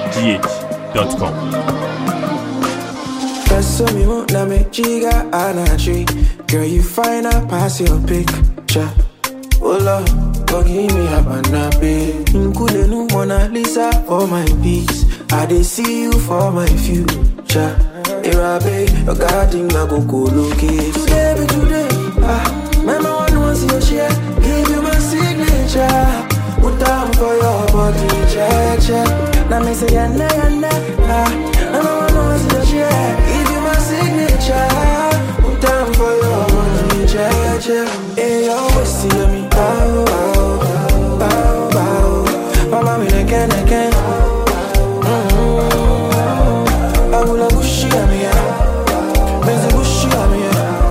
gh.com. That's me won't na me chiga anachi. Girl, you fine, I pass your picture. Oh Lord, go give me a banabe. Include no Mona Lisa for my peace. I dey see you for my future. Irabe, your garden I go locate. Today be today, mama one wants your share. Give you my signature. Put down for your body, check. Now me say yana. Mama one wants your share. Give you my signature. Put down for your body, check. Hey, you always see me, bow. Mama me again. I will push you at me, Busy push you at me,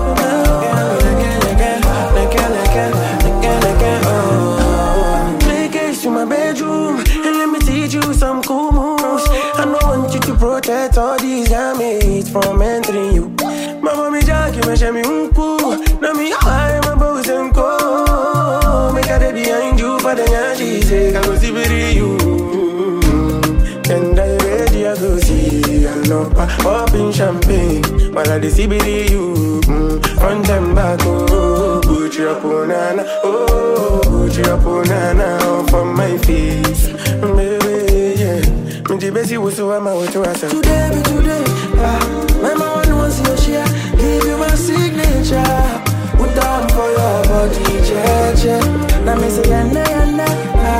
again. Play games to my bedroom and let me teach you some cool moves. I don't want you to protect all these gametes from entering you. Mama me jackie me shame me unku. Now me high my bows and go. Make a day behind you for the yanji say I go see you. And I ready I go see I love popping champagne while I the CBD you front and back put your punana put your punana for my face baby yeah me the best you so I'm out to us today be today mama one wants your share give you my signature put down for your body check now me say yana